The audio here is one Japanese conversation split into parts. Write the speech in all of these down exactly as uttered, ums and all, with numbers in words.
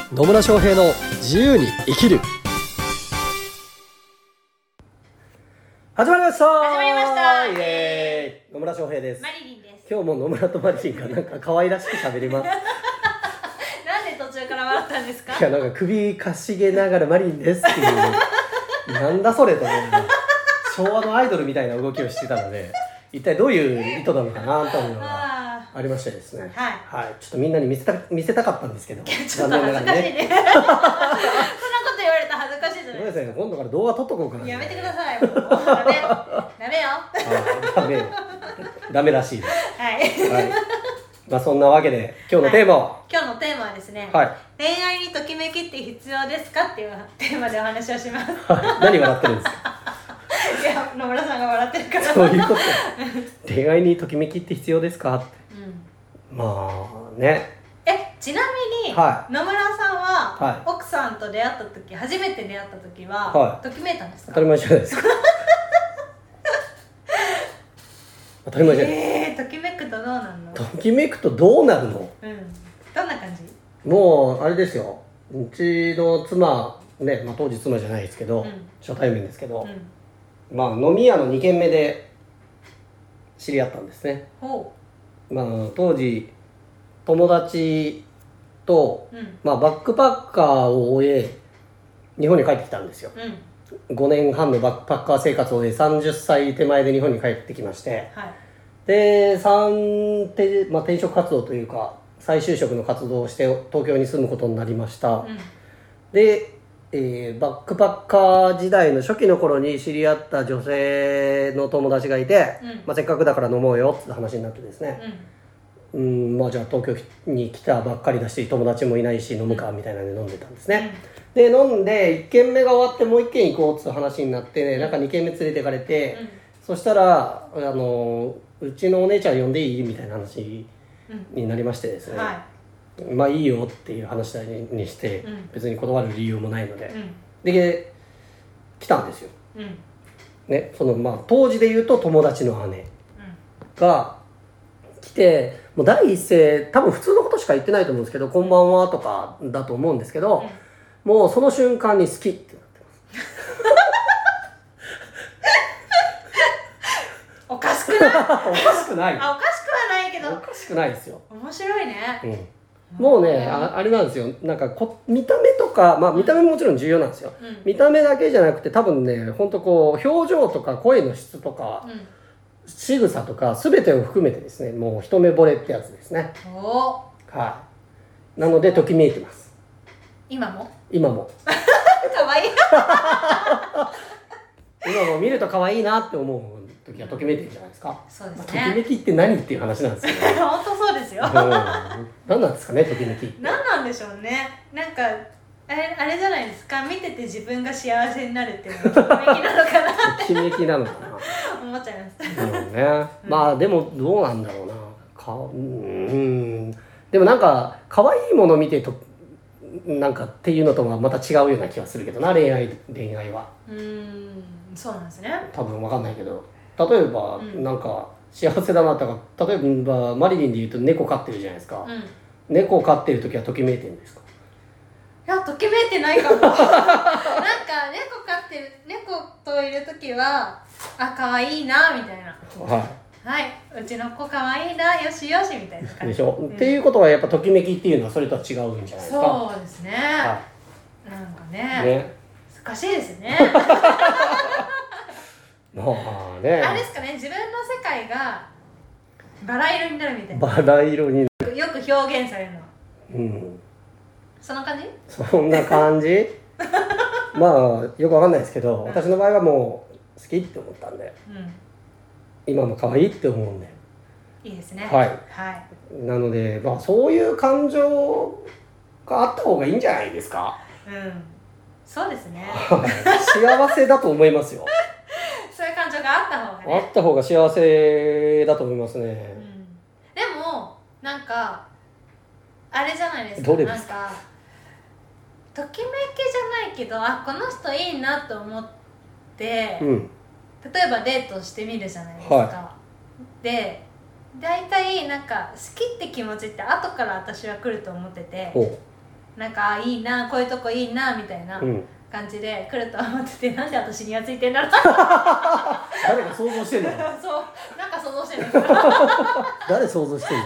野村翔平の自由に生きる。始まりました始まりましたイエーイ。野村翔平です。 マリリンです。 今日も野村とマリリンがなんか可愛らしく喋りますなんで途中から笑ったんですか？ いやなんか首かしげながらマリリンですっていうなんだそれと思う昭和のアイドルみたいな動きをしてたので一体どういう意図なのかなというのがありましてですね、 はいはい、ちょっとみんなに見せた見せたかったんですけどちょっと恥ずかしいねそんなこと言われたら恥ずかしいじゃないですか。 ごめんなさい、今度から動画撮っとこうかな。 やめてください。もうダメダメよあダメよダメらしいです、 はい、 はい、まあそんなわけで今日のテーマは、 はい、今日のテーマはですね、 はい、 恋愛にときめきって必要ですかっていうテーマでお話をします、 はい、何笑ってるんですかいや野村さんが笑ってるからそういうこと恋愛にときめきって必要ですかって、うん、まあねえちなみに、はい、野村さんは、はい、奥さんと出会った時初めて出会った時は、はい、ときめいたんですか？ 当たり前じゃないですか当たり前じゃないですか。 えー、ときめくとどうなるの？ ときめくとどうなるの？ うん、どんな感じ？ もうあれですよ、うちの妻ね、まあ、当時妻じゃないですけど、うん、初対面ですけど、うん、まあ飲み屋のに軒目で知り合ったんですね。ほう、まあ、当時友達と、うんまあ、バックパッカーを終え日本に帰ってきたんですよ、うん、ごねんはんのバックパッカー生活を終えさんじゅっさい手前で日本に帰ってきまして、はい、で三て、まあ、転職活動というか再就職の活動をして東京に住むことになりました、うん、で、えー、バックパッカー時代の初期の頃に知り合った女性の友達がいて、うんまあ、せっかくだから飲もうよって話になってですね、うんうんまあ、じゃあ東京に来たばっかりだし友達もいないし飲むかみたいなので飲んでたんですね、うん、で飲んでいっ軒目が終わってもういっ軒行こうって話になって、ね、なんかに軒目連れてかれて、うん、そしたらあのうちのお姉ちゃん呼んでいいみたいな話になりましてですね、うんはい、まあいいよっていう話にして、うん、別に断る理由もないので、うん、で来たんですよ、うんね、そのまあ当時で言うと友達の姉が来てもう第一声多分普通のことしか言ってないと思うんですけどこんばんはとかだと思うんですけど、うん、もうその瞬間に好きってなってますおかしくないおかしくないあおかしくはないけどおかしくないですよ。 面白いね、 うん、もうね あ, あれなんですよなんかこ見た目とかまあ見た目ももちろん重要なんですよ、うん、見た目だけじゃなくて多分ね本当こう表情とか声の質とか、うん仕草とか全てを含めてですねもう一目惚れってやつですね。おはい、なのでときめいてます。 今も今もかわいい今も見ると可愛いなって思う時はときめいてるんじゃないですか。 そうですね、 まあ、ときめきって何っていう話なんですけど本当そうですよ、うん、 何なんですかねときめきって何なんでしょうね。なんかあれ、あれじゃないですか見てて自分が幸せになるっていうのがときめきなのかなってときめきなのかな思っちゃいますなるほどね、うん、まあでもどうなんだろうなかうんでもなんか可愛いもの見てとなんかっていうのとはまた違うような気はするけどな恋愛恋愛はうーんそうなんですね。 多分分かんないけど例えば、うん、なんか幸せだなとか例えばマリリンで言うと猫飼ってるじゃないですか、うん、猫飼ってる時はときめいてるんですか？ いやときめいてないかもなんか猫飼ってる猫といる時はあ可愛いなみたいなはいはい、うちの子かわいいなよしよしみたいな感じでしょ、うん、っていうことはやっぱときめきっていうのはそれとは違うんじゃないですか。 そうですね、はい、なんか ね, ね難しいですねまあねあれですかね自分の世界がバラ色になるみたいなバラ色になるよく表現されるのはうんそんな感じそんな感じまあよくわかんないですけど、うん、私の場合はもう好きって思ったんで、うん今も可愛いって思うんでいいですねはい、はい、なので、まあ、そういう感情があった方がいいんじゃないですか。 うんそうですね幸せだと思いますよそういう感情があった方がねあった方が幸せだと思いますね、うん、 でもなんかあれじゃないですかどれですかなんかときめきじゃないけどあこの人いいなと思って、うん例えばデートしてみるじゃないですか、はい、で大体なんか好きって気持ちって後から私は来ると思っててなんかいいな、こういうとこいいなみたいな感じで来ると思ってて、なんで私にやついてんだろう誰か想像してんのそうなんか想像してんの誰想像してんの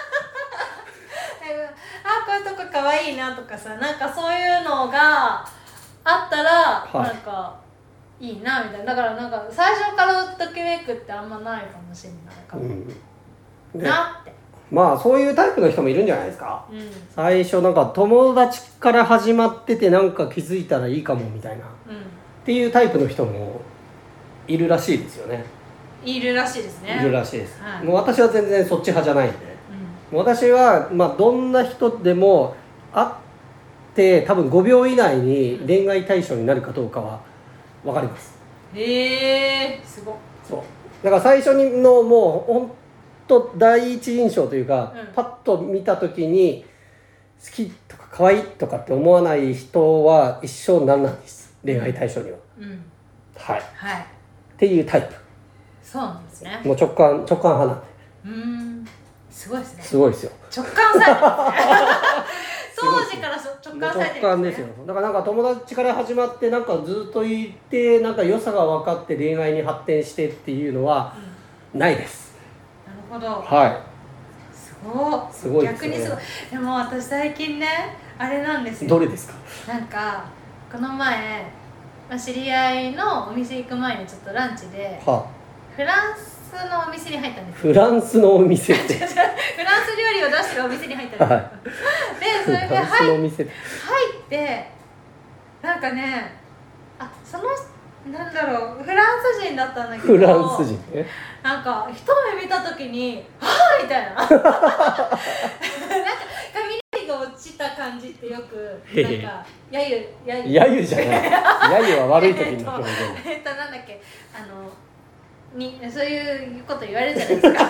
あ、こういうとこかわいいなとかさ、なんかそういうのがあったら、はい、なんかいいなみたいな。だからなんか最初からときめくってあんまないかもしれないかも、うん、なって。 まあそういうタイプの人もいるんじゃないですか、 うん、 最初なんか友達から始まっててなんか気づいたらいいかもみたいな、うん、っていうタイプの人もいるらしいですよね。 いるらしいですね。 いるらしいです、 はい、 もう私は全然そっち派じゃないんで、うん、私はまあどんな人でも会って多分ごびょう以内に恋愛対象になるかどうかは分かります。 へえー、すごい。 そうだから最初にのもう本当第一印象というか、うん、パッと見た時に好きとか可愛いとかって思わない人は一生なんなんです、恋愛対象には、 うん、 はい、 はい、 っていうタイプ。 そうなんですね。 もう直感直感派なんで。 うーん、すごいですね。 すごいですよ。 直感されて当時から直感されてるんですね。 直感ですよ。だからなんか友達から始まってなんかずっといてなんか良さが分かって恋愛に発展してっていうのはないです、 うん、なるほど。 はい。 すごい。 すごいですね。 逆にすごい。でも私最近ねあれなんですよ。 どれですか？ なんかこの前、まあ、知り合いのお店行く前にちょっとランチで、はあ、フランスのお店に入ったんですよ。 フランスのお店ってフランス料理を出してるお店に入ったんですよ、はい、でそれで入ってなんかね、あ、そのなんだろう、フランス人だったんだけど、 フランス人ね、 なんか一目見た時にはぁみたいななんか雷が落ちた感じってよくなんかやゆやゆやゆじゃないやゆは悪い時の表現えっとなんだっけ、あのにそういうこと言われるじゃないですか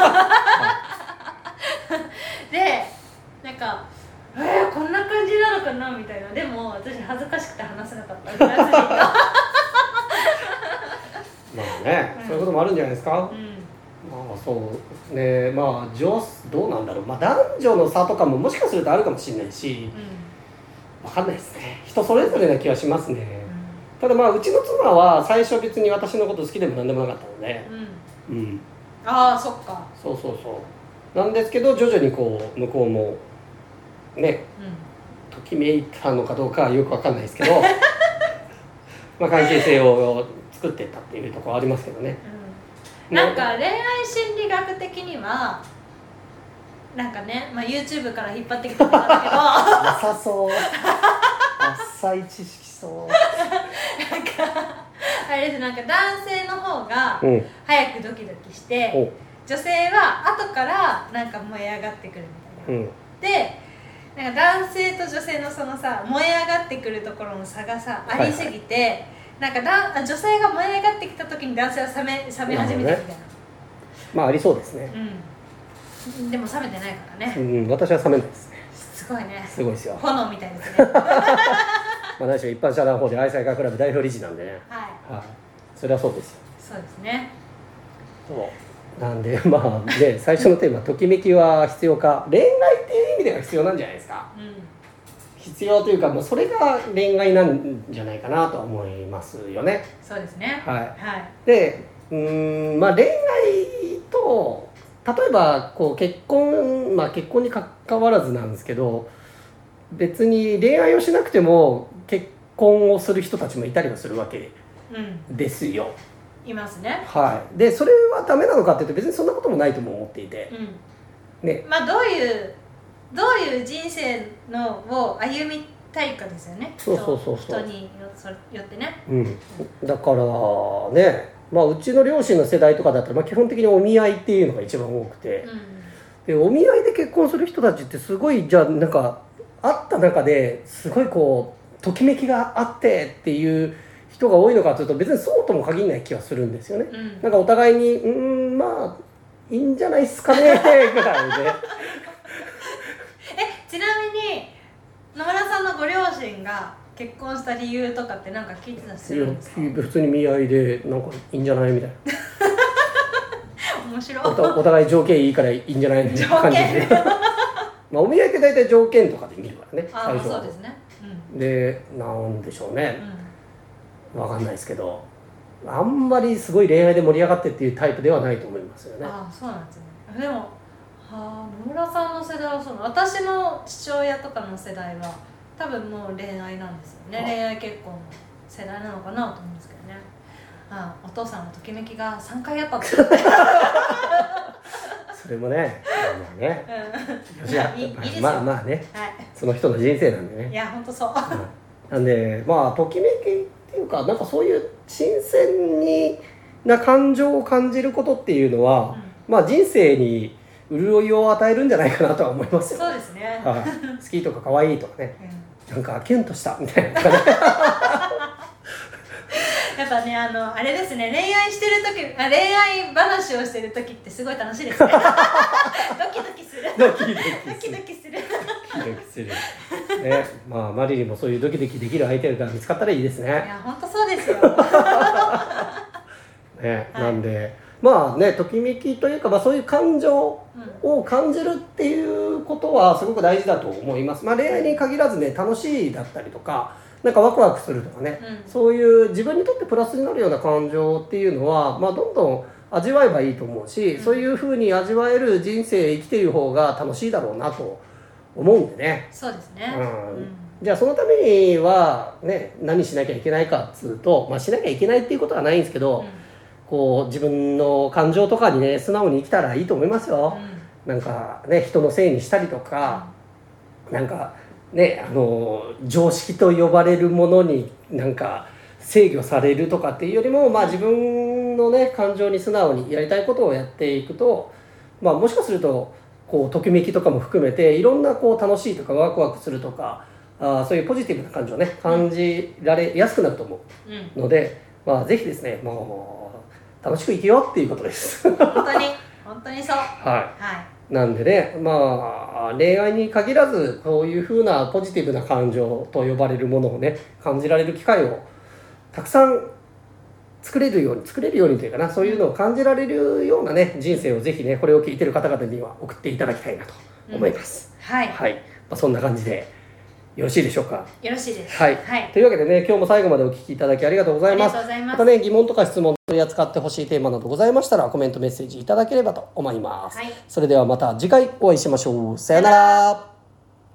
でなんかえー、こんな感じなのかなみたいな。でも私恥ずかしくて話せなかったフランス人とまあね、うん、そういうこともあるんじゃないですか、うん、まあそうね、まあ女どうなんだろう、まあ、男女の差とかももしかするとあるかもしれないし、うん、分かんないですね。人それぞれな気はしますね、うん、ただまあうちの妻は最初別に私のこと好きでも何でもなかったので、うん、うん、 ああそっか、 そうそうそうなんですけど徐々にこう向こうもね、うん、ときめいたのかどうかはよく分かんないですけどまあ関係性を作っていったっていうところありますけどね、 うん、なんか恋愛心理学的にはなんかね、まあ、YouTube から引っ張ってきたんだけどなさそう浅い知識そうなんかあれです、なんか男性の方が早くドキドキして、うん、女性は後からなんか燃え上がってくるみたいな、うん、でなんか男性と女性のそのさ燃え上がってくるところの差がさありすぎて、はいはい、なんかだ女性が燃え上がってきた時に男性は冷め冷め始めてるみたいな、ね、 まあありそうですね、 うん、でも冷めてないからね、 うん、私は冷めないですね。 すごいね、 すごいですよ、 炎みたいですねまあ何しろ一般社団法で愛妻家クラブ代表理事なんでね、 はい、はい、 それはそうですよ。 そうですね。 そうなんでまあね最初のテーマときめきは必要か、恋愛っていう意味では必要なんじゃないですか、うん、必要というかもうそれが恋愛なんじゃないかなと思いますよね。 そうですね、 はい、 はい、 でうーんまあ恋愛と例えばこう結婚まあ結婚に関わらずなんですけど別に恋愛をしなくても結婚をする人たちもいたりはするわけですよ、 うん、いますね。 はい。でそれはダメなのかっていうと別にそんなこともないとも思っていて、 うん、ね、まあどういうどういう人生のを歩みたいかですよね。 そうそうそうそう。 人によってね。 うん。だからね、まあうちの両親の世代とかだったら、まあ、基本的にお見合いっていうのが一番多くて、うん、でお見合いで結婚する人たちってすごいじゃあなんか会った中ですごいこうときめきがあってっていう人が多いのかというと別にそうとも限らない気はするんですよね、うん、なんかお互いにうーんまあいいんじゃないですかねぐらいでえちなみに野村さんのご両親が結婚した理由とかって何か聞いてたりするんですか？ いや普通に見合いでなんかいいんじゃないみたいな面白いお, お互い条件いいからいいんじゃないみたいな感じでまあ、お見合いって大体条件とかで見るからね、 最初は。そうですね、 うん、でなんでしょうね、うん、分かんないですけど、あんまりすごい恋愛で盛り上がってっていうタイプではないと思いますよね。 ああ、そうなんですね。でも、はあ、野村さんの世代はそうなの。私の父親とかの世代は多分もう恋愛なんですよね。恋愛結婚の世代なのかなと思うんですけどね。ああ、お父さんのときめきがさんかいあったってそれもね、まあね、 うん、いやいいいいですよ。 まあまあね、はい、その人の人生なんでね。 いや本当そう、 うん、なんでまあときめきっていうか、なんかそういう新鮮にな感情を感じることっていうのは、うん、まあ人生に潤いを与えるんじゃないかなとは思いますよ。 そうですね、 はい、好きとか可愛いとかね、うん、なんかキュンとしたみたいなやっぱね、あのあれですね、恋愛してる時、あ、恋愛話をしてる時ってすごい楽しいですねドキドキするドキドキドキドキするドキドキするね。まあマリリンもそういうドキドキできる相手が見つかったらいいですね。いや本当そうですよね、はい、なんでまあね、ときめきというか、まあ、そういう感情を感じるっていうことはすごく大事だと思います。まあ、恋愛に限らずね、楽しいだったりとか、なんかワクワクするとかね、うん、そういう自分にとってプラスになるような感情っていうのは、まあ、どんどん味わえばいいと思うし、うん、そういうふうに味わえる人生生きている方が楽しいだろうなと思うんでね。 そうですね、 うんうん、じゃあそのためには、ね、何しなきゃいけないかっつうと、まあ、しなきゃいけないっていうことはないんですけど、うん、こう自分の感情とかにね素直に生きたらいいと思いますよ、うん、なんかね、人のせいにしたりとか、うん、なんかね、あの常識と呼ばれるものになんか制御されるとかっていうよりも、まあ、自分のね感情に素直にやりたいことをやっていくと、まあ、もしかするとこうときめきとかも含めていろんなこう楽しいとかワクワクするとか、あそういうポジティブな感情をね感じられやすくなると思うので、うん、まあ、ぜひですね、もう楽しく生きようっていうことです本当に本当にそう、 はい、はい、なんでね、まあ恋愛に限らずこういう風なポジティブな感情と呼ばれるものをね感じられる機会をたくさん作れるように作れるようにというかな、そういうのを感じられるようなね人生をぜひねこれを聞いてる方々には送っていただきたいなと思います、 うん、はい、 はい、まあ、そんな感じでよろしいでしょうか。 よろしいです、 はい、はい、というわけでね、今日も最後までお聞きいただきありがとうございます。 ありがとうございます。 またね、疑問とか質問取り扱ってほしいテーマなどございましたらコメントメッセージいただければと思います、はい、それではまた次回お会いしましょう。さよなら。